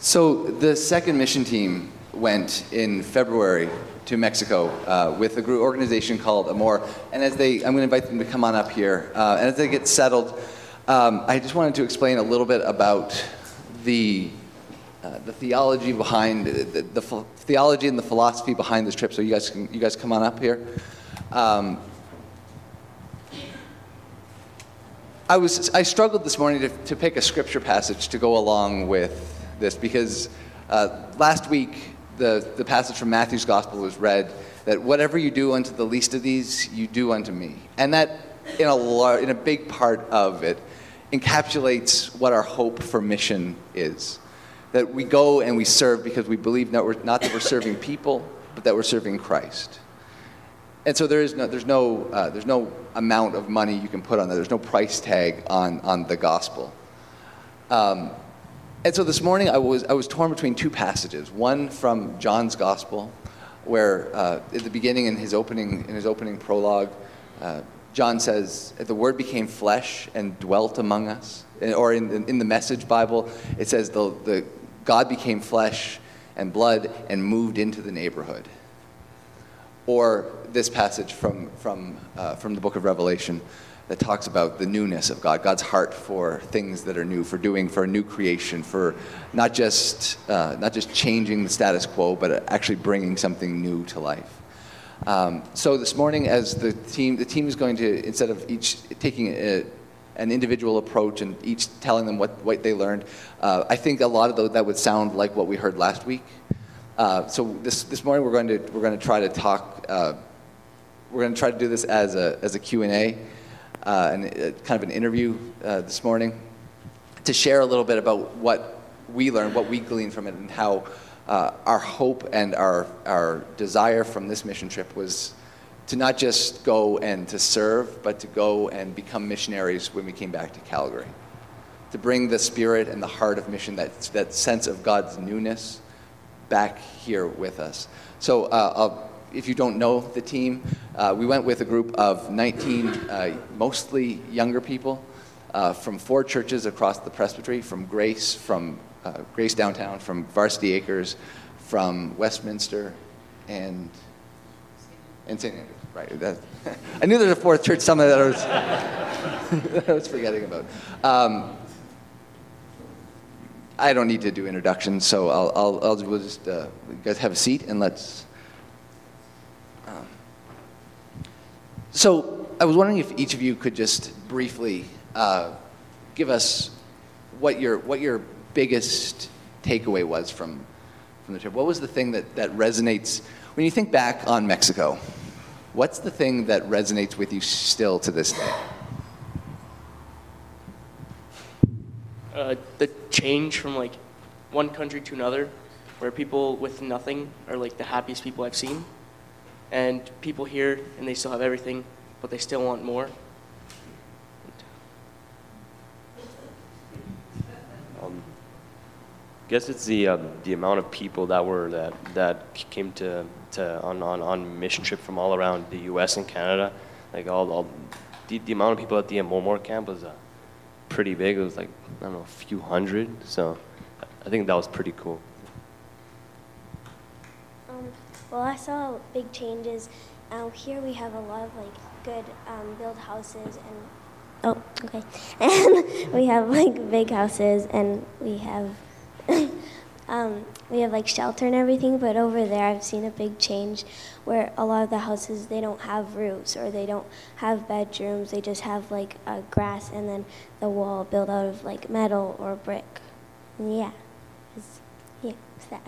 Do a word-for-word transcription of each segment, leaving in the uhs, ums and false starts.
So the second mission team went in February to Mexico uh, with a group organization called Amor. And as they, I'm going to invite them to come on up here. Uh, and as they get settled, um, I just wanted to explain a little bit about the uh, the theology behind the, the ph- theology and the philosophy behind this trip. So you guys can you guys come on up here. Um, I was I struggled this morning to, to pick a scripture passage to go along with this because uh, last week the, the passage from Matthew's Gospel was read that whatever you do unto the least of these, you do unto me. And that, in a, lar- in a big part of it, encapsulates what our hope for mission is. That we go and we serve because we believe not, we're, not that we're serving people, but that we're serving Christ. And so there is no, there's no, uh, there's no amount of money you can put on that. There's no price tag on, on the gospel. Um, and so this morning I was, I was torn between two passages. One from John's Gospel, where uh, at the beginning in his opening, in his opening prologue, uh, John says, the Word became flesh and dwelt among us. Or in, in the Message Bible, it says the, the God became flesh and blood and moved into the neighborhood. Or this passage from from uh, from the book of Revelation that talks about the newness of God, God's heart for things that are new, for doing, for a new creation, for not just uh, not just changing the status quo, but actually bringing something new to life. Um, so this morning, as the team, the team is going to, instead of each taking a, an individual approach and each telling them what, what they learned, uh, I think a lot of those, that would sound like what we heard last week. Uh, so this this morning we're going to we're going to try to talk. Uh, we're going to try to do this as a as a Q and A, uh, and uh, kind of an interview uh, this morning, to share a little bit about what we learned, what we gleaned from it, and how uh, our hope and our our desire from this mission trip was to not just go and to serve, but to go and become missionaries when we came back to Calgary, to bring the spirit and the heart of mission, that that sense of God's newness, back here with us. So uh, I'll, if you don't know the team, uh, we went with a group of nineteen uh, mostly younger people uh, from four churches across the presbytery, from Grace, from uh, Grace Downtown, from Varsity Acres, from Westminster, and and Saint Andrews. Right. That, I knew there was a fourth church, some of that I was, that I was forgetting about. Um, I don't need to do introductions, so I'll, I'll, I'll we'll just, uh, you guys have a seat and let's. Um, so I was wondering if each of you could just briefly uh, give us what your what your biggest takeaway was from from the trip. What was the thing that, that resonates when you think back on Mexico? What's the thing that resonates with you still to this day? Uh, the change from like one country to another, where people with nothing are like the happiest people I've seen, and people here and they still have everything, but they still want more. Um, I guess it's the um, the amount of people that were that that came to to on, on, on mission trip from all around the U S and Canada, like all all the, the amount of people at the Amor camp was. Uh, pretty big. It was like, I don't know, a few hundred. So I think that was pretty cool. Um, well, I saw big changes. Uh, here we have a lot of like good um, build houses and oh, okay, and we have like big houses and we have um, we have like shelter and everything. But over there, I've seen a big change where a lot of the houses, they don't have roofs or they don't have bedrooms. They just have like uh, grass and then the wall built out of like metal or brick. And yeah, it's, yeah, it's that.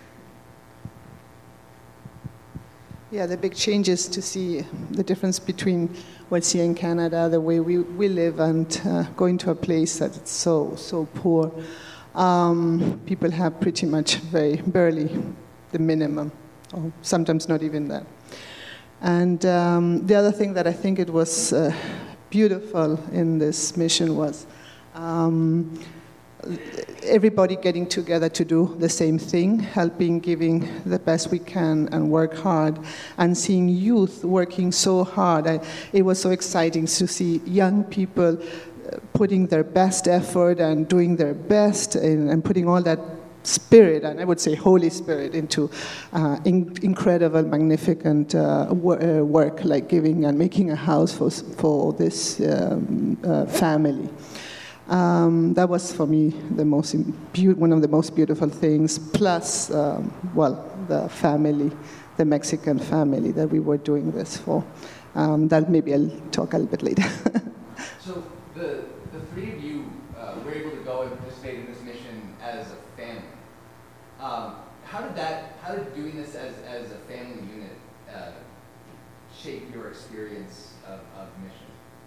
Yeah, the big change is to see the difference between what's here in Canada, the way we, we live, and uh, going to a place that's so, so poor. Um, people have pretty much very barely the minimum, or sometimes not even that. And um, the other thing that I think it was uh, beautiful in this mission was um, everybody getting together to do the same thing, helping, giving the best we can, and work hard, and seeing youth working so hard. I, it was so exciting to see young people putting their best effort and doing their best and, and putting all that spirit, and I would say Holy Spirit, into uh, in, incredible, magnificent uh, wor- uh, work, like giving and making a house for for this um, uh, family. Um, that was for me the most be- one of the most beautiful things. Plus, um, well, the family, the Mexican family that we were doing this for. Um, that maybe I'll talk a little bit later. So the the three of you uh, were able to go and participate in this mission as a family. Um, how did that? How did doing this as as a family unit uh, shape your experience of, of mission?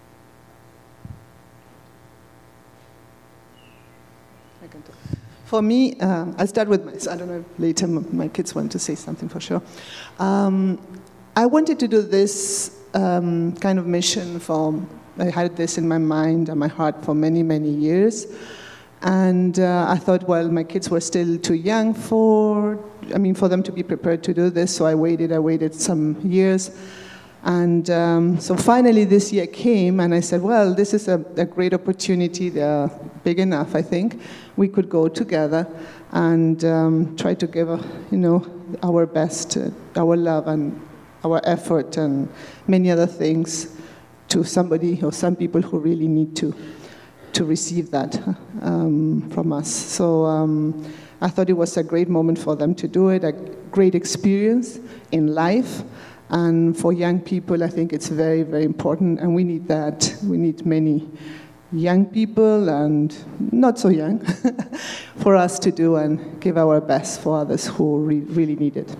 I can talk. For me, um, I'll start with my. I don't know if later my kids want to say something for sure. Um, I wanted to do this um, kind of mission for. I had this in my mind and my heart for many, many years. And uh, I thought, well, my kids were still too young for, I mean, for them to be prepared to do this. So I waited, I waited some years. And um, so finally this year came, and I said, well, this is a, a great opportunity. They're big enough, I think. We could go together and um, try to give, uh, you know, our best, uh, our love and our effort and many other things to somebody or some people who really need to. to receive that um, from us. So um, I thought it was a great moment for them to do it, a great experience in life. And for young people, I think it's very, very important, and we need that. We need many young people and not so young for us to do and give our best for others who re- really need it.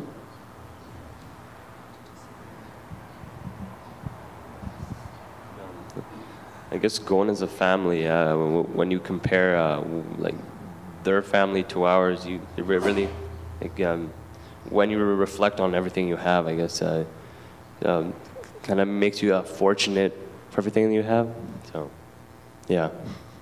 I guess going as a family, uh, when you compare uh, like their family to ours, you it really like, um, when you reflect on everything you have, I guess uh, um, kind of makes you uh, fortunate for everything that you have. So, yeah.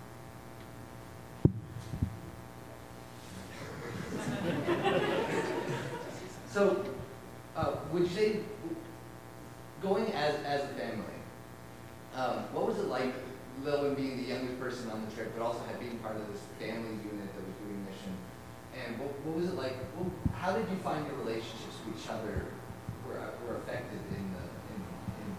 So, uh, would you say going as as a family? Um, what was it like, Lilwyn being the youngest person on the trip, but also had being part of this family unit that was doing mission? And what, what was it like? Well, how did you find your relationships with each other were were affected in the in, in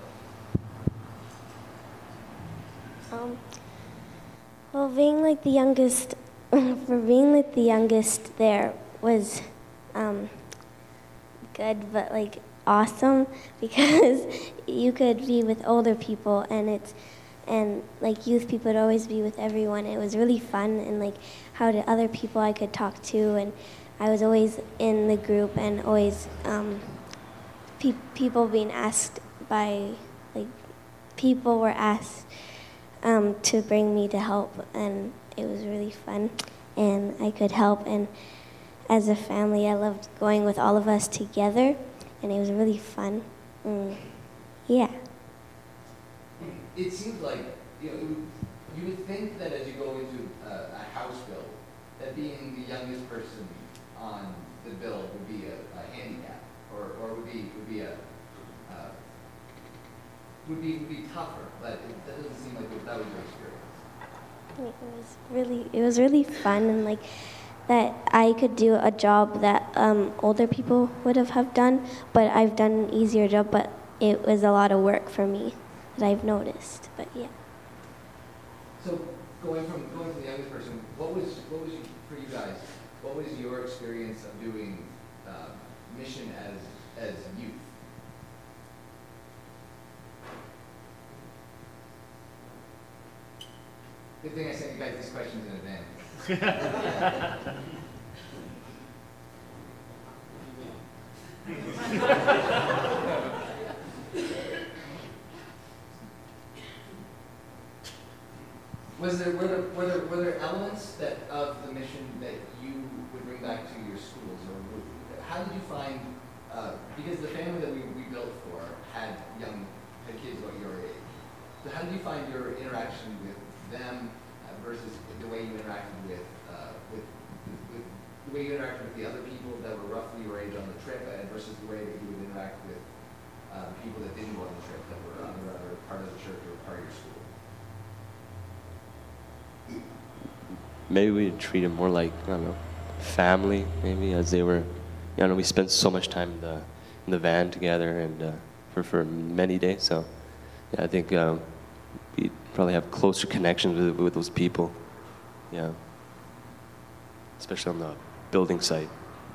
the Um, well, being like the youngest, for being like the youngest there was um, good, but like awesome because you could be with older people and it's and like youth people would always be with everyone. It was really fun and like how to other people I could talk to, and I was always in the group and always um, pe- people being asked by like people were asked um, to bring me to help, and it was really fun and I could help. And as a family, I loved going with all of us together. And it was really fun. Mm. Yeah. It seems like, you know, it would, you would think that as you go into uh, a house build, that being the youngest person on the build would be a, a handicap, or, or would be would be a uh, would be would be tougher. But it, that doesn't seem like that was your experience. It was really, it was really fun, and like that I could do a job that um, older people would have, have done, but I've done an easier job, but it was a lot of work for me that I've noticed, but yeah. So going from going from the youngest person, what was what was for you guys? What was your experience of doing uh, mission as as youth? Good thing I sent you guys these questions in advance. Was there were, there were there were there elements that of the mission that you would bring back to your schools, or would, how did you find? Uh, because the family that we, we built for had young had kids about your age. So how did you find your interaction with them uh, versus the way you interacted with, uh, with, with the way you interacted with the other people that were roughly your age on the trip, and versus the way that you would interact with uh, people that didn't go on the trip, that were on the other part of the church or part of your school? Maybe we treat them more like, I don't know, family, maybe, as they were, you know, we spent so much time in the, in the van together and uh, for, for many days. So yeah, I think um, we probably have closer connections with, with those people. Yeah. Especially on the building site.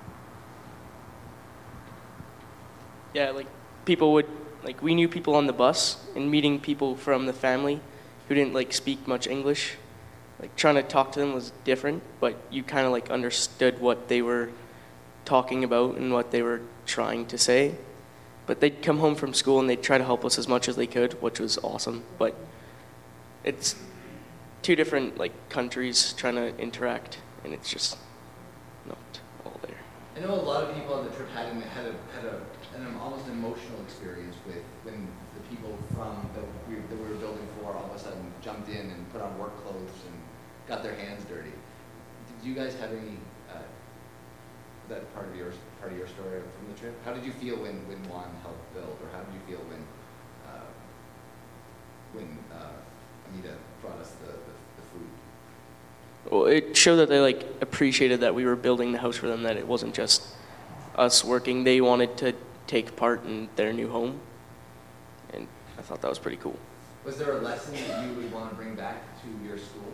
Yeah, like people would, like we knew people on the bus, and meeting people from the family who didn't like speak much English, like trying to talk to them was different, but you kind of like understood what they were talking about and what they were trying to say. But they'd come home from school and they'd try to help us as much as they could, which was awesome. But it's two different like countries trying to interact, and it's just not all there. I know a lot of people on the trip had, an, had, a, had a, an almost emotional experience with when the people from that we, that we were building for all of a sudden jumped in and put on work clothes and got their hands dirty. Did you guys have any uh, that part of your part of your story from the trip? How did you feel when, when Juan helped build, or how did you feel when uh, when uh, Anita brought us the, the, the food? Well, it showed that they like appreciated that we were building the house for them, that it wasn't just us working. They wanted to take part in their new home, and I thought that was pretty cool. Was there a lesson that you would want to bring back to your school?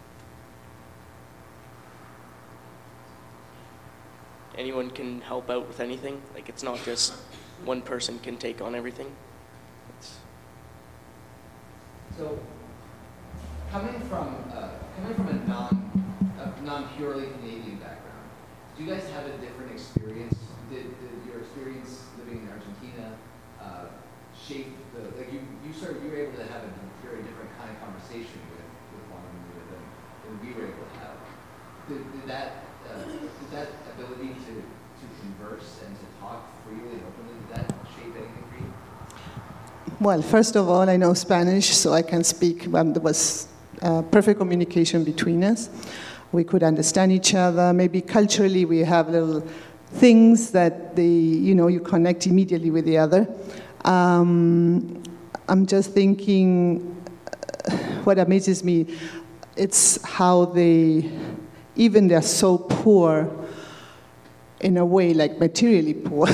Anyone can help out with anything. Like it's not just one person can take on everything. It's So, coming from uh, coming from a non a non purely Canadian background, do you guys have a different experience? Did, did your experience living in Argentina uh, shape the like you you sort of you were able to have a very different kind of conversation with with one another than, than we were able to have. Did, did that uh, did that ability to to converse and to talk freely and openly, did that shape anything for you? Well, first of all, I know Spanish, so I can speak. Um, there was uh, perfect communication between us. We could understand each other. Maybe culturally, we have little things that they, you know, you connect immediately with the other. Um, I'm just thinking, uh, what amazes me, it's how they, even they're so poor, in a way, like materially poor,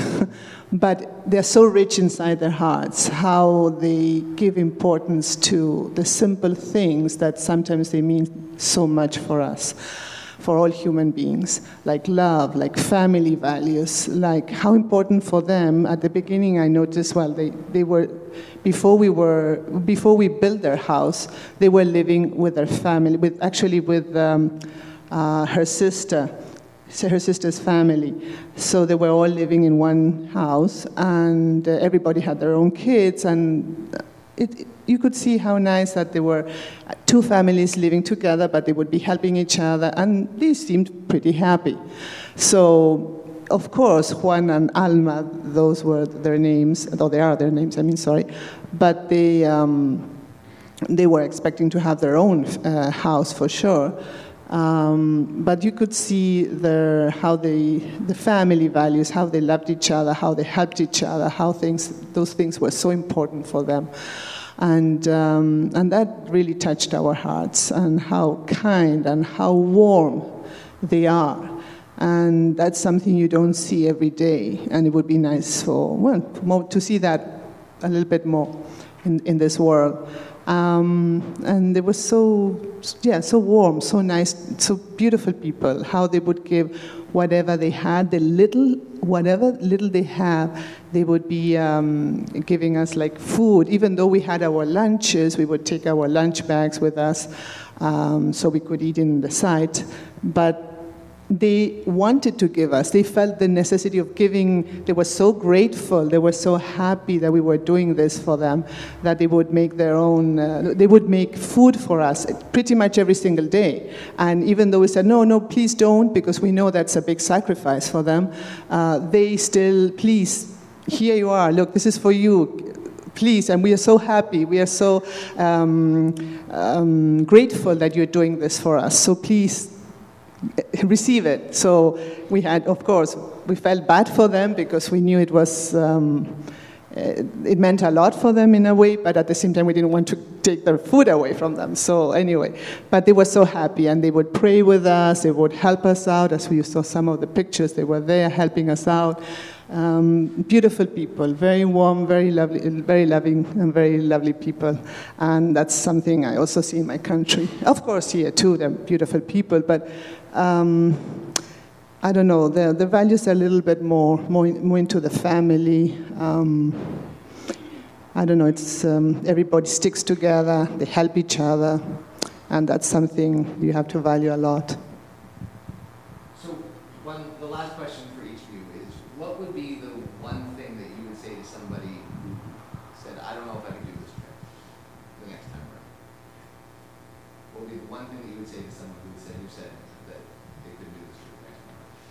but they're so rich inside their hearts, how they give importance to the simple things that sometimes they mean so much for us, for all human beings, like love, like family values, like how important for them. At the beginning, I noticed, well, they, they were, before we were, before we built their house, they were living with their family, with actually with um, uh, her sister, her sister's family. So they were all living in one house, and uh, everybody had their own kids, and it, it, you could see how nice that there were two families living together, but they would be helping each other, and they seemed pretty happy. So, of course, Juan and Alma, those were their names, though they are their names, I mean, sorry, but they, um, they were expecting to have their own uh, house for sure. Um, but you could see their, how they, the family values, how they loved each other, how they helped each other, how things, those things were so important for them. And, um, and that really touched our hearts, and how kind and how warm they are. And that's something you don't see every day, and it would be nice for, well, more, to see that a little bit more in, in this world. Um, and they were so, yeah, so warm, so nice, so beautiful people, how they would give whatever they had, the little, whatever little they have, they would be um, giving us like food. Even though we had our lunches, we would take our lunch bags with us um, so we could eat in the site. But they wanted to give us. They felt the necessity of giving. They were so grateful. They were so happy that we were doing this for them, that they would make their own, uh, they would make food for us pretty much every single day. And even though we said, no, no, please don't, because we know that's a big sacrifice for them, uh, they still, please, here you are, look, this is for you. Please, and we are so happy, we are so um, um, grateful that you're doing this for us. So please, receive it. So we had, of course, we felt bad for them because we knew it was, um, it meant a lot for them in a way, but at the same time, we didn't want to take their food away from them. So anyway, but they were so happy, and they would pray with us, they would help us out. As we saw some of the pictures, they were there helping us out. Um, beautiful people, very warm, very lovely, very loving, and very lovely people. And that's something I also see in my country. Of course, here too, they're beautiful people, but um, I don't know, the, the values are a little bit more, more, more into the family. Um, I don't know, it's um, everybody sticks together, they help each other, and that's something you have to value a lot. So one, the last question for each of you is, what would be the one thing that you would say to somebody who said, I don't know if I can do this trip the next time around? What would be the one thing that you would say to someone who said, who said that they couldn't do this trip next time around?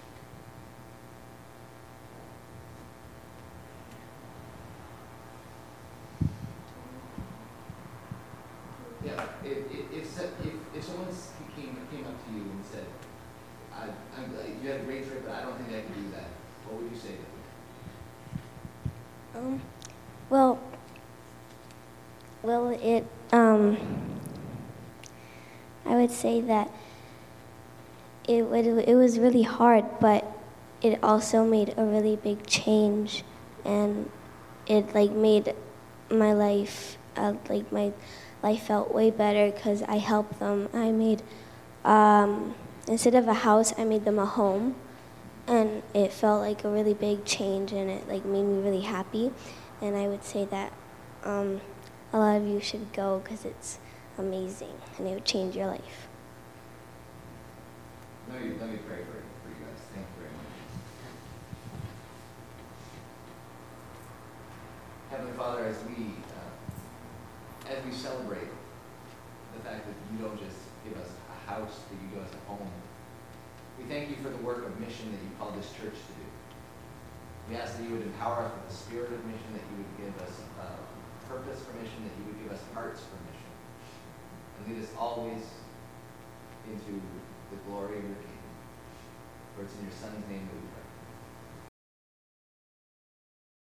Yeah, if, if, if, if, if someone came, came up to you and said, I, I'm, you had a great trip, but I don't think I can do that, what would you say to them? Um, well, well, it, um, I would say that it, would, it was really hard, but it also made a really big change, and it, like, made my life, uh, like, my life felt way better because I helped them. I made, um, instead of a house, I made them a home, and it felt like a really big change, and it like made me really happy. And I would say that um, a lot of you should go because it's amazing, and it would change your life. Let me, let me pray for, for you guys. Thank you very much. Heavenly Father, as we uh, as we celebrate the fact that you don't just give us a house, but you give us a home, we thank you for the work of mission that you call this church to do. We ask that you would empower us with the spirit of mission, that you would give us uh, purpose for mission, that you would give us hearts for mission, and lead us always into the glory of your kingdom. For it's in your Son's name that we pray.